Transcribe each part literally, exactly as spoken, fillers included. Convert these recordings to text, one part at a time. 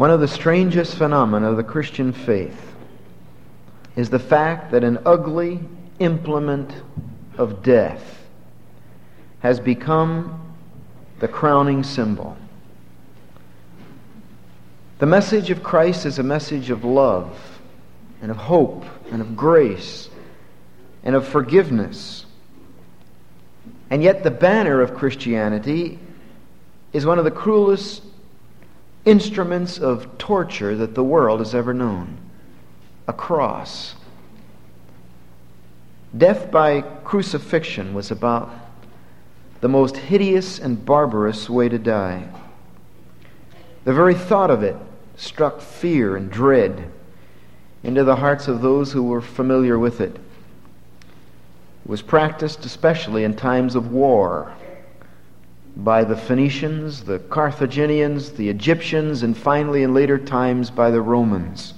One of the strangest phenomena of the Christian faith is the fact that an ugly implement of death has become the crowning symbol. The message of Christ is a message of love and of hope and of grace and of forgiveness. And yet the banner of Christianity is one of the cruelest instruments of torture that the world has ever known. A cross. Death by crucifixion was about the most hideous and barbarous way to die. The very thought of it struck fear and dread into the hearts of those who were familiar with it. It was practiced especially in times of war by the Phoenicians, the Carthaginians, the Egyptians, and finally in later times by the Romans.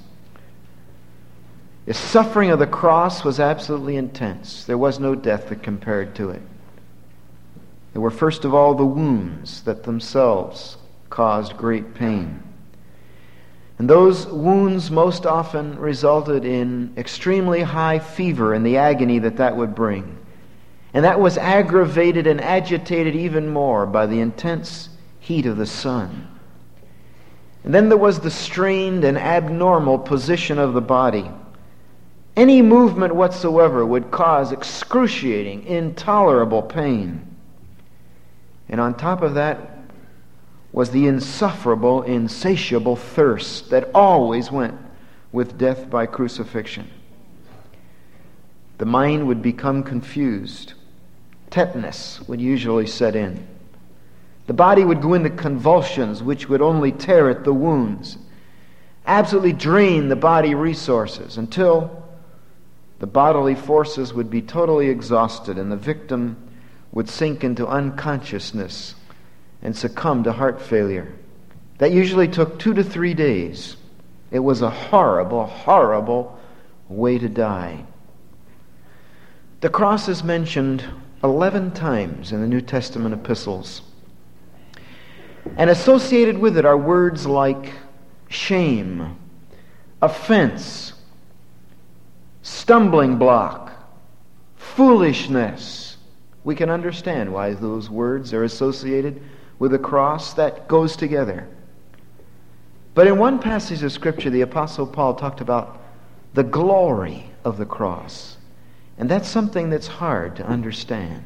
The suffering of the cross was absolutely intense. There was no death that compared to it. There were first of all the wounds that themselves caused great pain. And those wounds most often resulted in extremely high fever and the agony that that would bring. And that was aggravated and agitated even more by the intense heat of the sun. And then there was the strained and abnormal position of the body. Any movement whatsoever would cause excruciating, intolerable pain. And on top of that was the insufferable, insatiable thirst that always went with death by crucifixion. The mind would become confused. Tetanus would usually set in. The body would go into convulsions which would only tear at the wounds, absolutely drain the body resources until the bodily forces would be totally exhausted and the victim would sink into unconsciousness and succumb to heart failure. That usually took two to three days. It was a horrible, horrible way to die. The cross is mentioned eleven times in the New Testament epistles. And associated with it are words like shame, offense, stumbling block, foolishness. We can understand why those words are associated with a cross. That goes together. But in one passage of Scripture, the Apostle Paul talked about the glory of the cross. And that's something that's hard to understand.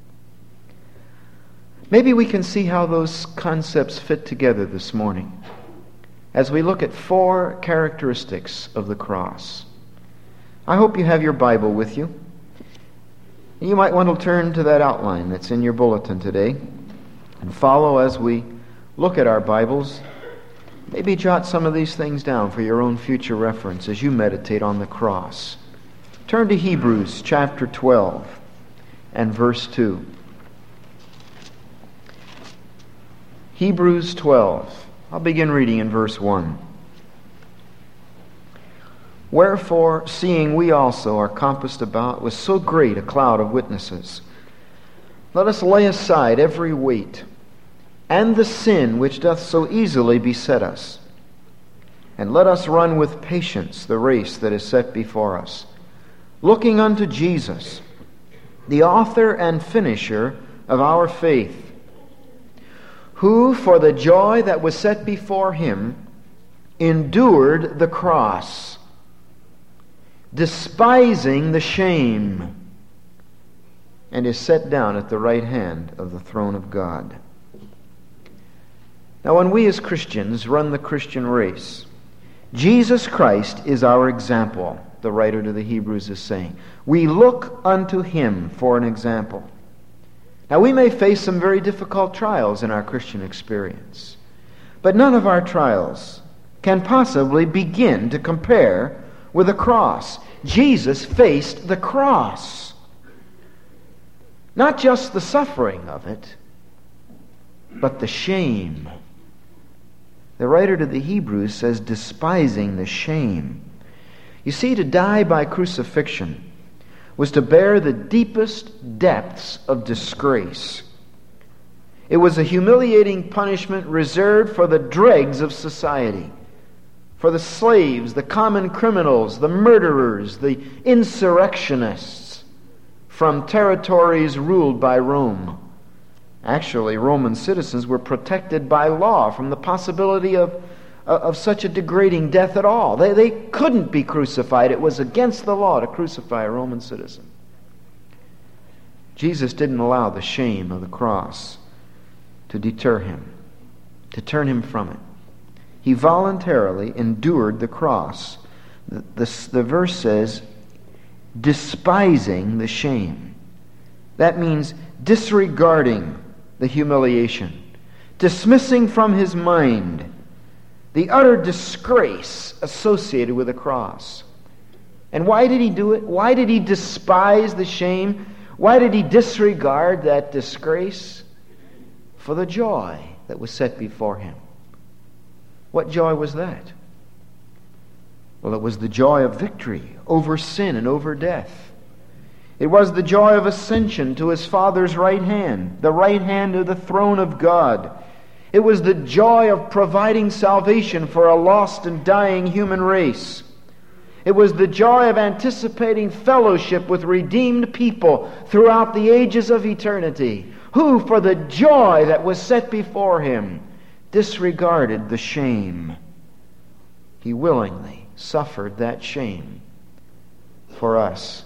Maybe we can see how those concepts fit together this morning as we look at four characteristics of the cross. I hope you have your Bible with you. You might want to turn to that outline that's in your bulletin today and follow as we look at our Bibles. Maybe jot some of these things down for your own future reference as you meditate on the cross. Turn to Hebrews chapter twelve and verse two. Hebrews twelve. I'll begin reading in verse one. Wherefore, seeing we also are compassed about with so great a cloud of witnesses, let us lay aside every weight and the sin which doth so easily beset us, and let us run with patience the race that is set before us, looking unto Jesus, the author and finisher of our faith, who for the joy that was set before him endured the cross, despising the shame, and is set down at the right hand of the throne of God. Now, when we as Christians run the Christian race, Jesus Christ is our example, the writer to the Hebrews is saying. We look unto him for an example. Now, we may face some very difficult trials in our Christian experience, but none of our trials can possibly begin to compare with the cross. Jesus faced the cross. Not just the suffering of it, but the shame. The writer to the Hebrews says, despising the shame. You see, to die by crucifixion was to bear the deepest depths of disgrace. It was a humiliating punishment reserved for the dregs of society. for the slaves, the common criminals, the murderers, the insurrectionists from territories ruled by Rome. Actually, Roman citizens were protected by law from the possibility of, of such a degrading death at all. They, they couldn't be crucified. It was against the law to crucify a Roman citizen. Jesus didn't allow the shame of the cross to deter him, to turn him from it. He voluntarily endured the cross. The, the, the verse says, despising the shame. That means disregarding the humiliation, dismissing from his mind the utter disgrace associated with the cross. And why did he do it? Why did he despise the shame? Why did he disregard that disgrace? For the joy that was set before him. What joy was that? Well, it was the joy of victory over sin and over death. It was the joy of ascension to his Father's right hand, the right hand of the throne of God. It was the joy of providing salvation for a lost and dying human race. It was the joy of anticipating fellowship with redeemed people throughout the ages of eternity, who, for the joy that was set before him, disregarded the shame. He willingly suffered that shame for us.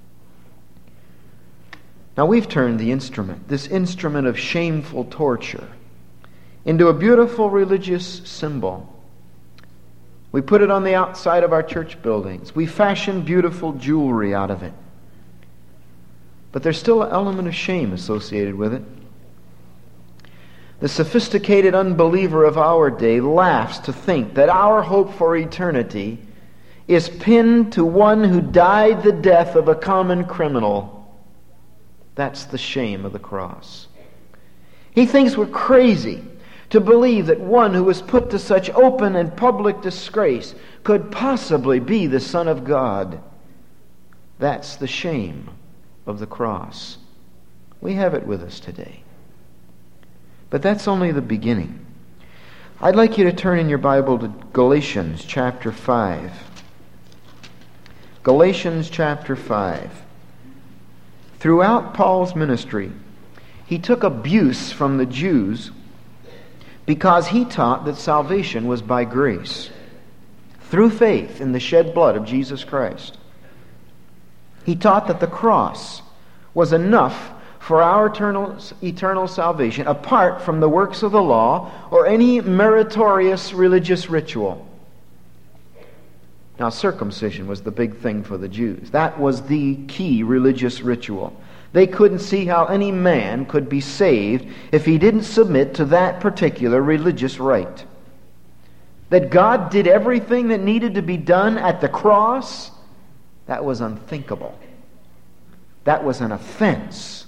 Now we've turned the instrument, this instrument of shameful torture, into a beautiful religious symbol. We put it on the outside of our church buildings. We fashion beautiful jewelry out of it. But there's still an element of shame associated with it. The sophisticated unbeliever of our day laughs to think that our hope for eternity is pinned to one who died the death of a common criminal. That's the shame of the cross. He thinks we're crazy to believe that one who was put to such open and public disgrace could possibly be the Son of God. That's the shame of the cross. We have it with us today. But that's only the beginning. I'd like you to turn in your Bible to Galatians chapter five. Galatians chapter five. Throughout Paul's ministry, he took abuse from the Jews because he taught that salvation was by grace, through faith in the shed blood of Jesus Christ. He taught that the cross was enough for our eternal, eternal salvation, apart from the works of the law or any meritorious religious ritual. Now, circumcision was the big thing for the Jews. That was the key religious ritual. They couldn't see how any man could be saved if he didn't submit to that particular religious rite. That God did everything that needed to be done at the cross, that was unthinkable. That was an offense.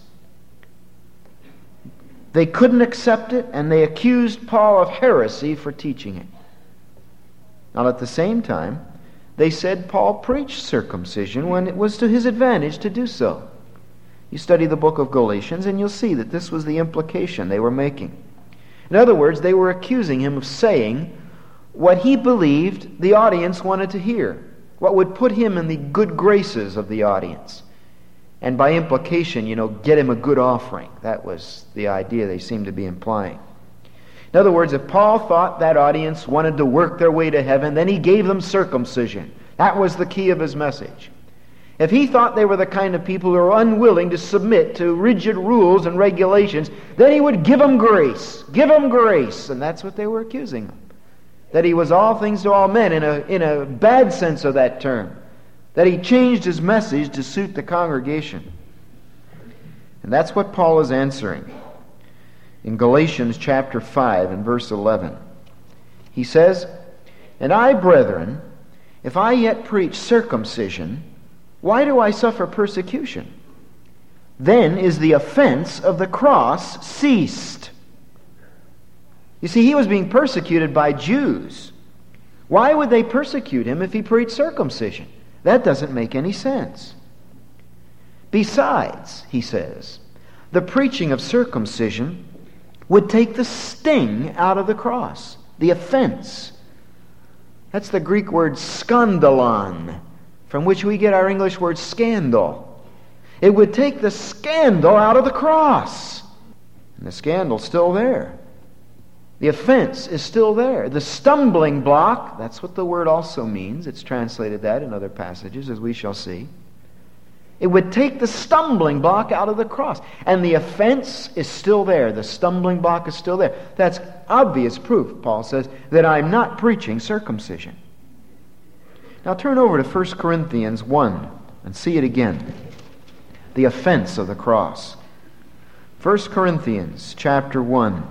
They couldn't accept it, and they accused Paul of heresy for teaching it. Now, at the same time, they said Paul preached circumcision when it was to his advantage to do so. You study the book of Galatians, and you'll see that this was the implication they were making. In other words, they were accusing him of saying what he believed the audience wanted to hear, what would put him in the good graces of the audience. And by implication, you know, get him a good offering. That was the idea they seemed to be implying. In other words, if Paul thought that audience wanted to work their way to heaven, then he gave them circumcision. That was the key of his message. If he thought they were the kind of people who were unwilling to submit to rigid rules and regulations, then he would give them grace. Give them grace. And that's what they were accusing him. That he was all things to all men in a, in a bad sense of that term. That he changed his message to suit the congregation. And that's what Paul is answering in Galatians chapter five and verse eleven. He says, "And I, brethren, if I yet preach circumcision, why do I suffer persecution? Then is the offense of the cross ceased." You see, he was being persecuted by Jews. Why would they persecute him if he preached circumcision? That doesn't make any sense. Besides, he says, the preaching of circumcision would take the sting out of the cross, the offense. That's the Greek word skandalon, from which we get our English word scandal. It would take the scandal out of the cross. And the scandal's still there. The offense is still there. The stumbling block, that's what the word also means. It's translated that in other passages, as we shall see. It would take the stumbling block out of the cross. And the offense is still there. The stumbling block is still there. That's obvious proof, Paul says, that I'm not preaching circumcision. Now turn over to First Corinthians one and see it again. The offense of the cross. First Corinthians chapter one.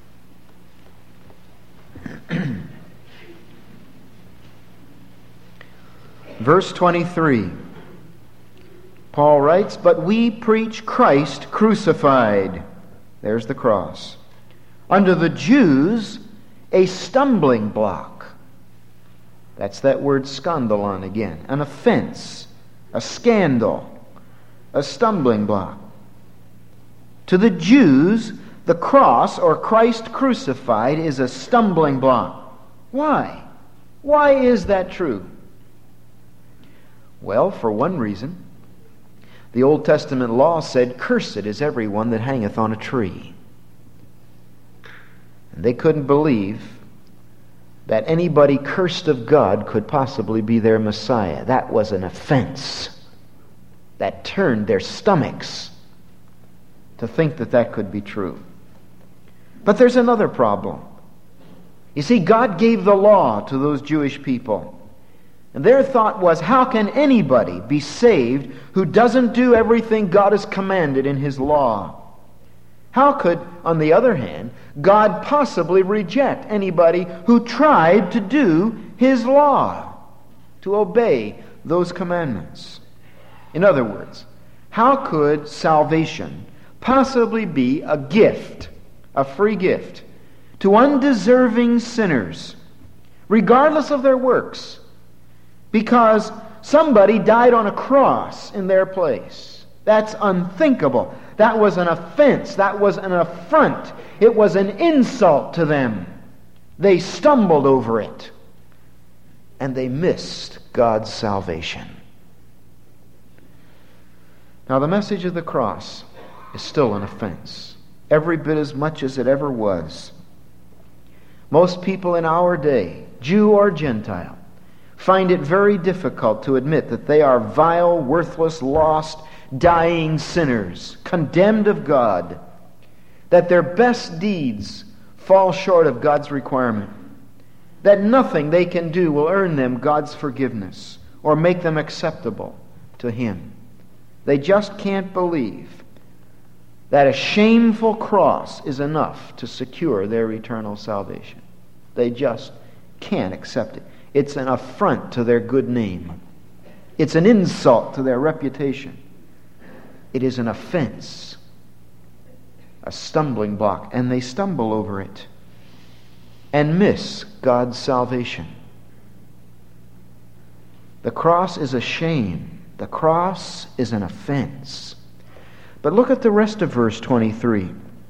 Verse twenty-three. Paul writes, "But we preach Christ crucified." There's the cross. "Unto the Jews a stumbling block." That's that word skandalon again. An offense, a scandal, a stumbling block. To the Jews, the cross, or Christ crucified, is a stumbling block. Why? Why is that true? Well, for one reason, the Old Testament law said, "Cursed is everyone that hangeth on a tree." And they couldn't believe that anybody cursed of God could possibly be their Messiah. That was an offense. That turned their stomachs to think that that could be true. But there's another problem. You see, God gave the law to those Jewish people. And their thought was, how can anybody be saved who doesn't do everything God has commanded in His law? How could, on the other hand, God possibly reject anybody who tried to do His law, to obey those commandments? In other words, how could salvation possibly be a gift, a free gift, to undeserving sinners, regardless of their works, because somebody died on a cross in their place? That's unthinkable. That was an offense. That was an affront. It was an insult to them. They stumbled over it, and they missed God's salvation. Now, the message of the cross is still an offense, every bit as much as it ever was. Most people in our day, Jew or Gentile, find it very difficult to admit that they are vile, worthless, lost, dying sinners, condemned of God, that their best deeds fall short of God's requirement, that nothing they can do will earn them God's forgiveness or make them acceptable to Him. They just can't believe that a shameful cross is enough to secure their eternal salvation. They just can't accept it. It's an affront to their good name. It's an insult to their reputation. It is an offense, a stumbling block, and they stumble over it and miss God's salvation. The cross is a shame. The cross is an offense. But look at the rest of verse twenty-three.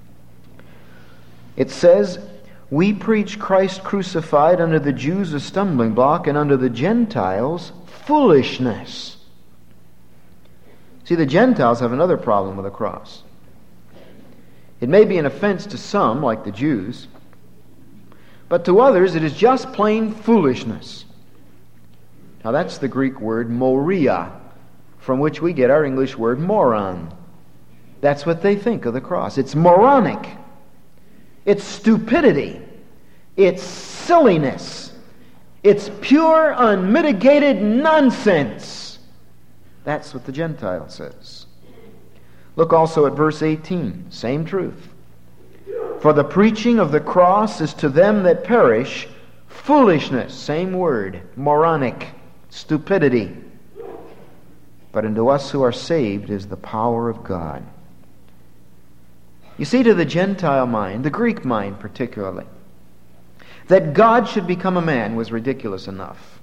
It says, "We preach Christ crucified, unto the Jews a stumbling block, and unto the Gentiles foolishness." See, the Gentiles have another problem with the cross. It may be an offense to some, like the Jews, but to others it is just plain foolishness. Now that's the Greek word moria, from which we get our English word moron. That's what they think of the cross. It's moronic. It's stupidity. It's silliness. It's pure, unmitigated nonsense. That's what the Gentile says. Look also at verse eighteen. Same truth. "For the preaching of the cross is to them that perish foolishness." Same word. Moronic. Stupidity. "But unto us who are saved is the power of God." You see, to the Gentile mind, the Greek mind particularly, that God should become a man was ridiculous enough.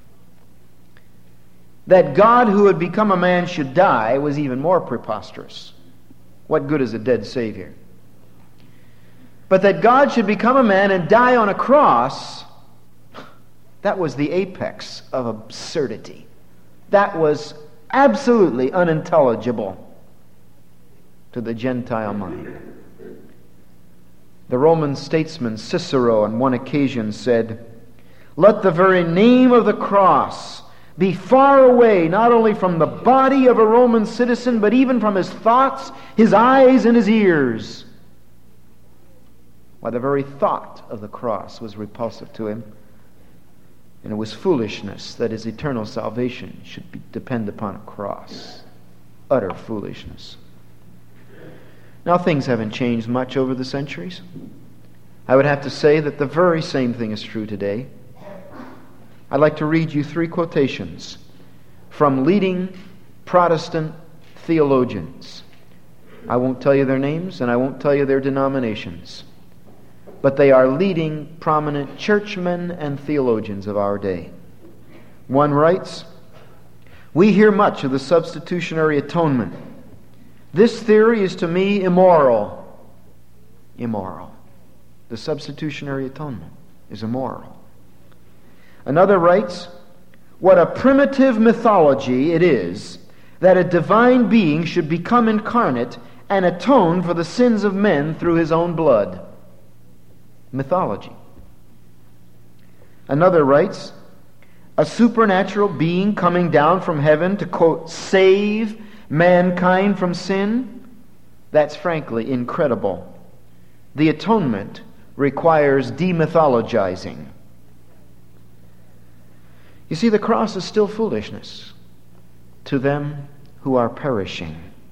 That God who had become a man should die was even more preposterous. What good is a dead Savior? But that God should become a man and die on a cross, That was the apex of absurdity. That was absolutely unintelligible to the Gentile mind. The Roman statesman Cicero on one occasion said, "Let the very name of the cross be far away, not only from the body of a Roman citizen, but even from his thoughts, his eyes, and his ears." Why, the very thought of the cross was repulsive to him. And it was foolishness that his eternal salvation should be, depend upon a cross. Utter foolishness. Now, things haven't changed much over the centuries. I would have to say that the very same thing is true today. I'd like to read you three quotations from leading Protestant theologians. I won't tell you their names, and I won't tell you their denominations. But they are leading prominent churchmen and theologians of our day. One writes, "We hear much of the substitutionary atonement. This theory is to me immoral." Immoral. The substitutionary atonement is immoral. Another writes, "What a primitive mythology it is that a divine being should become incarnate and atone for the sins of men through his own blood." Mythology. Another writes, "A supernatural being coming down from heaven to, quote, save mankind from sin? That's frankly incredible. The atonement requires demythologizing." You see, the cross is still foolishness to them who are perishing.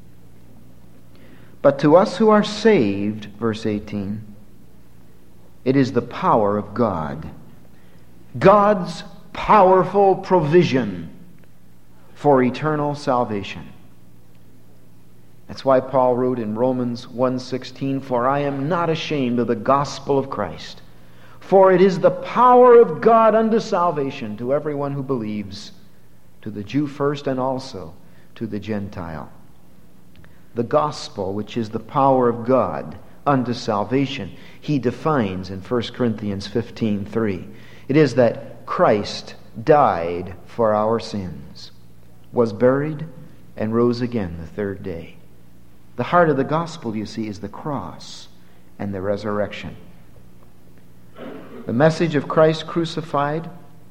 But to us who are saved, verse eighteen, it is the power of God. God's powerful provision for eternal salvation. That's why Paul wrote in Romans one sixteen, "For I am not ashamed of the gospel of Christ, for it is the power of God unto salvation to everyone who believes, to the Jew first and also to the Gentile." The gospel, which is the power of God unto salvation, he defines in First Corinthians fifteen three. It is that Christ died for our sins, was buried, and rose again the third day. The heart of the gospel, you see, is the cross and the resurrection. The message of Christ crucified,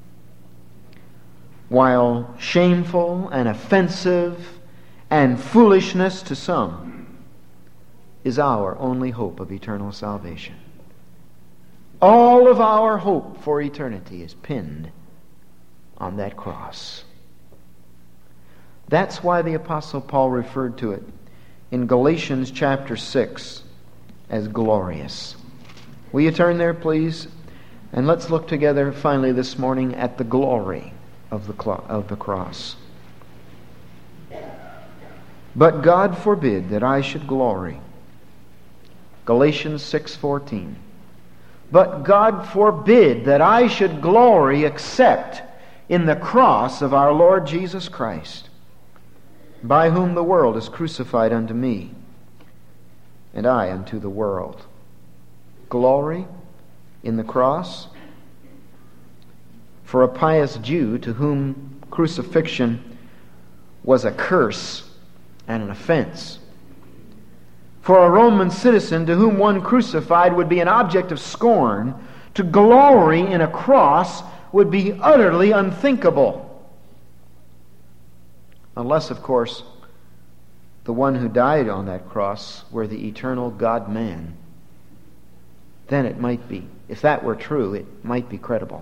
while shameful and offensive and foolishness to some, is our only hope of eternal salvation. All of our hope for eternity is pinned on that cross. That's why the Apostle Paul referred to it in Galatians chapter six as glorious. Will you turn there, please? And let's look together finally this morning at the glory of the, clo- of the cross. "But God forbid that I should glory." Galatians six fourteen. "But God forbid that I should glory except in the cross of our Lord Jesus Christ, by whom the world is crucified unto me, and I unto the world." Glory in the cross? For a pious Jew to whom crucifixion was a curse and an offense, for a Roman citizen to whom one crucified would be an object of scorn, to glory in a cross would be utterly unthinkable. Unless, of course, the one who died on that cross were the eternal God-man. Then it might be, if that were true, it might be credible.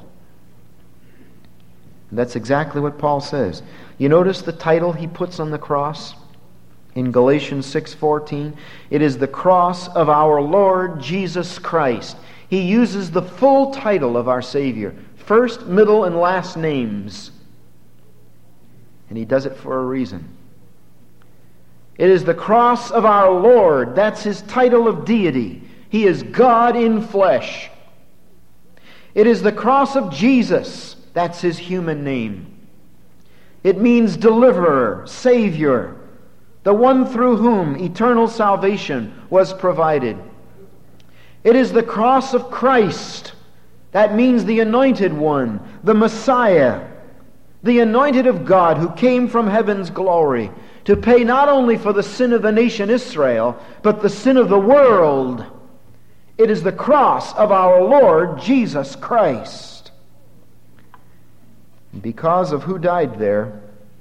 And that's exactly what Paul says. You notice the title he puts on the cross? In Galatians six fourteen, it is the cross of our Lord Jesus Christ. He uses the full title of our Savior, first, middle, and last names. And he does it for a reason. It is the cross of our Lord. That's his title of deity. He is God in flesh. It is the cross of Jesus. That's his human name. It means deliverer, Savior, the one through whom eternal salvation was provided. It is the cross of Christ, That means the anointed one, the Messiah, the anointed of God who came from heaven's glory to pay not only for the sin of the nation Israel, but the sin of the world. It is the cross of our Lord Jesus Christ. And because of who died there,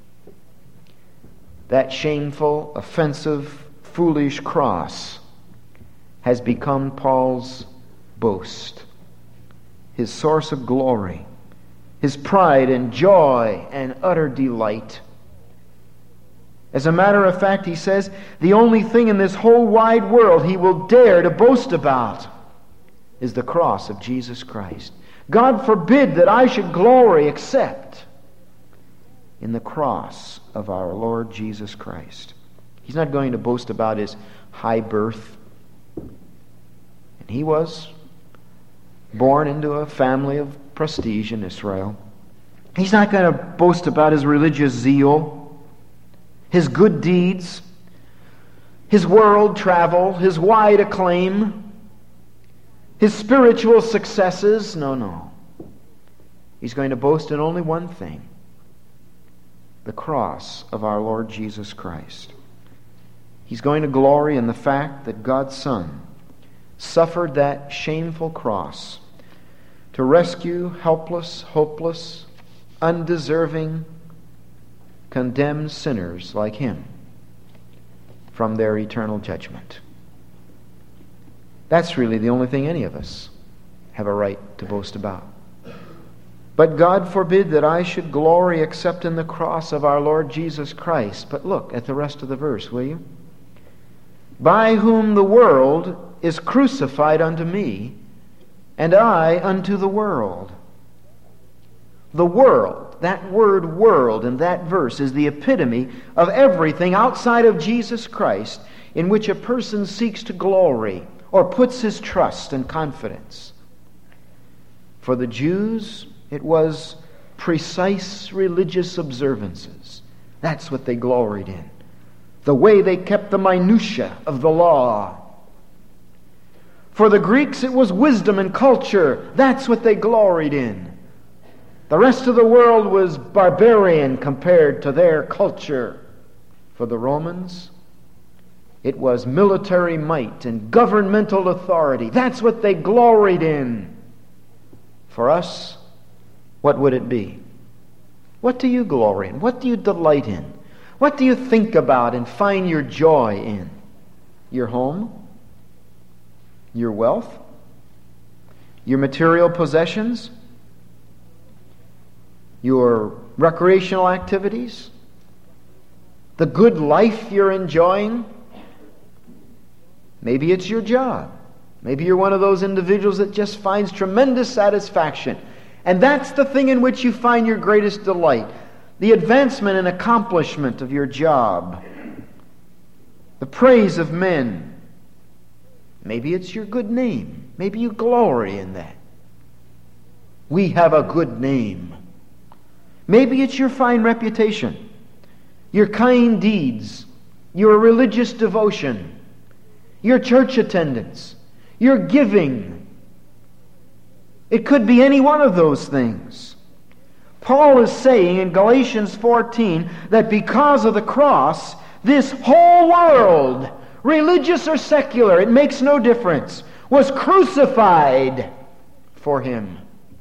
that shameful, offensive, foolish cross has become Paul's boast, his source of glory, his pride and joy and utter delight. As a matter of fact, he says, the only thing in this whole wide world he will dare to boast about is the cross of Jesus Christ. God forbid that I should glory except in the cross of our Lord Jesus Christ. He's not going to boast about his high birth. And he was born into a family of prestige in Israel. He's not going to boast about his religious zeal, his good deeds, his world travel, his wide acclaim, his spiritual successes. No, no. He's going to boast in only one thing: the cross of our Lord Jesus Christ. He's going to glory in the fact that God's Son suffered that shameful cross to rescue helpless, hopeless, undeserving, condemned sinners like him from their eternal judgment. That's really the only thing any of us have a right to boast about. But God forbid that I should glory except in the cross of our Lord Jesus Christ. But look at the rest of the verse, will you? By whom the world is crucified unto me, and I unto the world. The world, that word world in that verse is the epitome of everything outside of Jesus Christ in which a person seeks to glory or puts his trust and confidence. For the Jews, it was precise religious observances. That's what they gloried in. The way they kept the minutiae of the law. For the Greeks, it was wisdom and culture. That's what they gloried in. The rest of the world was barbarian compared to their culture. For the Romans, it was military might and governmental authority. That's what they gloried in. For us, what would it be? What do you glory in? What do you delight in? What do you think about and find your joy in? Your home? Your wealth? Your material possessions? Your recreational activities? The good life you're enjoying? Maybe it's your job. Maybe you're one of those individuals that just finds tremendous satisfaction. And that's the thing in which you find your greatest delight. The advancement and accomplishment of your job. The praise of men. Maybe it's your good name. Maybe you glory in that. We have a good name. Maybe it's your fine reputation, your kind deeds, your religious devotion, your church attendance, your giving. It could be any one of those things. Paul is saying in Galatians fourteen that because of the cross, this whole world, religious or secular, it makes no difference, was crucified for him.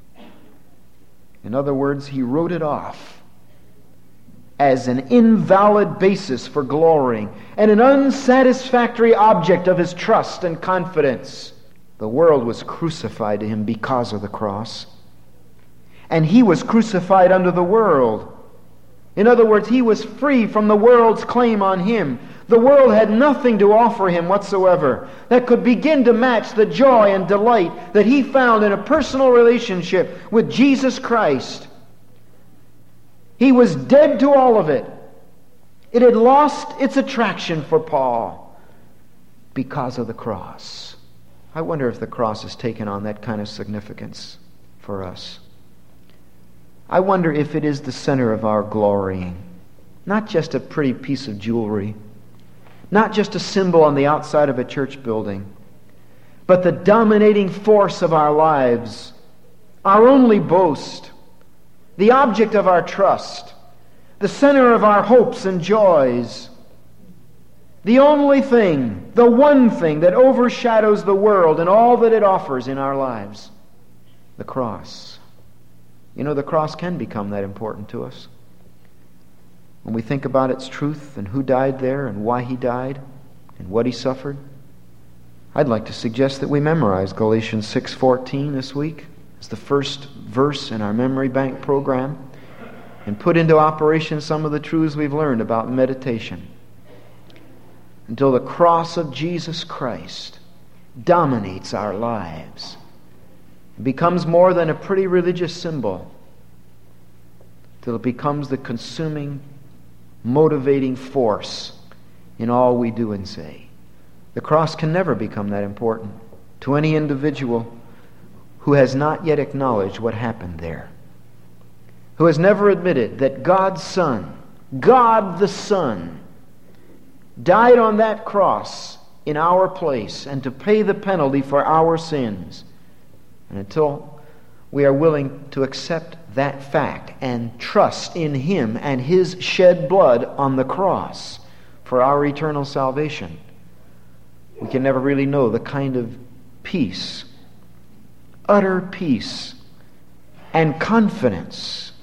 In other words, he wrote it off as an invalid basis for glorying and an unsatisfactory object of his trust and confidence. The world was crucified to him because of the cross. And he was crucified under the world. In other words, he was free from the world's claim on him. The world had nothing to offer him whatsoever that could begin to match the joy and delight that he found in a personal relationship with Jesus Christ. He was dead to all of it. It had lost its attraction for Paul because of the cross. I wonder if the cross has taken on that kind of significance for us. I wonder if it is the center of our glorying. Not just a pretty piece of jewelry, not just a symbol on the outside of a church building, but the dominating force of our lives our only boast, the object of our trust, the center of our hopes and joys, the only thing, the one thing that overshadows the world and all that it offers in our lives, the cross. You know, the cross can become that important to us. When we think about its truth and who died there and why he died and what he suffered, I'd like to suggest that we memorize Galatians six fourteen this week as the first verse in our memory bank program and put into operation some of the truths we've learned about meditation until the cross of Jesus Christ dominates our lives. It becomes more than a pretty religious symbol till it becomes the consuming, motivating force in all we do and say. The cross can never become that important to any individual who has not yet acknowledged what happened there, who has never admitted that God's Son, God the Son, died on that cross in our place and to pay the penalty for our sins. And until we are willing to accept that fact and trust in Him and His shed blood on the cross for our eternal salvation, we can never really know the kind of peace, utter peace, and confidence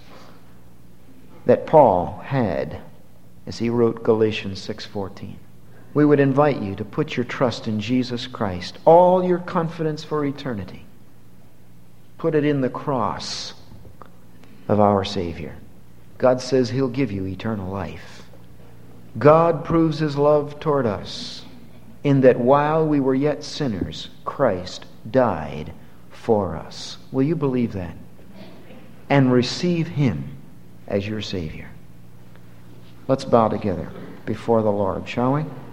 that Paul had as he wrote Galatians six fourteen. We would invite you to put your trust in Jesus Christ, all your confidence for eternity. Put it in the cross of our Savior. God says He'll give you eternal life. God proves His love toward us in that while we were yet sinners, Christ died for us. Will you believe that? And receive Him as your Savior. Let's bow together before the Lord, shall we?